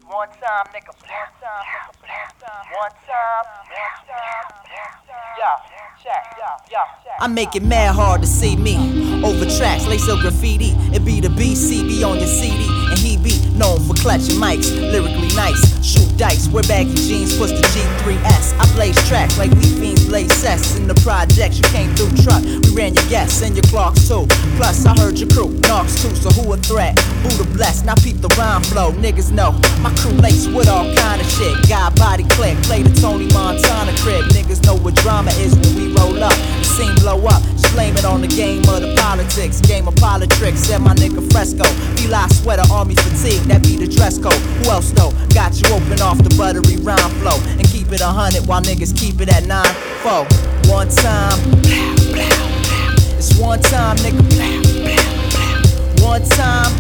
One time, nigga. One time. Yeah, check. I make it mad hard to see me over tracks, lace up graffiti. It be the BC, on your CD, and he be known for clutching mics, lyrically nice. Shoot dice, wear baggy jeans, push the G3S. I blaze tracks like we fiends blaze sets. In the projects, you came through truck. We ran your guests and your clocks too. Plus, I heard your crew, knocks too. So who a threat? Buddha blessed. Now peep the rhyme flow. Niggas know my crew lace with all kind of shit. God body click, play the Tony Montana crib. Niggas know what drama is when we roll up. The scene blow up. Just blame it on the game of the politics. Game of politics. Said my nigga Fresco. Eli sweater, army fatigue. That be the dress code. Who else though? Got you open off the buttery rhyme flow and keep it 100 while niggas keep it at 9-4. One time, it's one time, nigga. One time,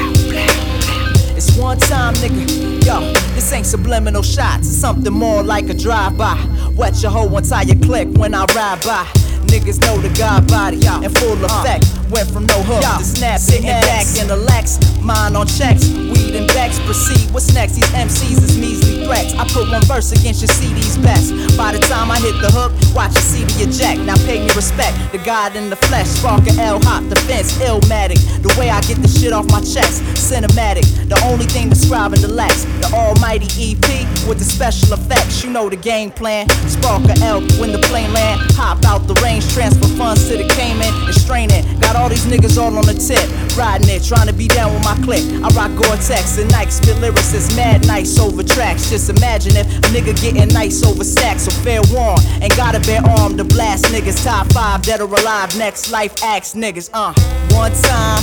it's one time, nigga. Yo, this ain't subliminal shots, it's something more like a drive-by. Wet your whole entire click when I ride by. Niggas know the God body in full effect. Went from no hook to snap, sitting back in the Lex. Mind on checks, weed and Bex. Proceed, what's next? These MCs is measly threats. I put one verse against your CD's best. By the time I hit the hook, watch your CD eject. Now pay me respect, the God in the flesh. Spark a L, hop the fence, illmatic. The way I get the shit off my chest, cinematic. The only thing describing the Lex, the almighty EP with the special effects. You know the game plan. Spark a L when the plane land. Hop out the range, transfer funds to the Cayman and straining. Got all these niggas all on the tip, riding it, trying to be down with my clique. I rock Gore-Tex and Nike, spit lyricists, mad nice over tracks. Just imagine if a nigga getting nice over stacks. So fair warn, ain't gotta bear armed to blast niggas. Top 5 dead or alive, next life axe niggas. One time,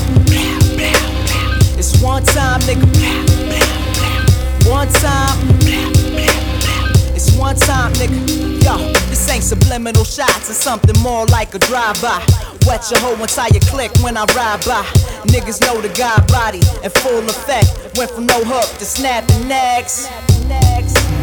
it's one time, nigga. One time, it's one time, nigga. Yo, this ain't subliminal shots, it's something more like a drive-by. Wet your whole entire clique when I ride by. Niggas know the God body in full effect. Went from no hook to snapping necks.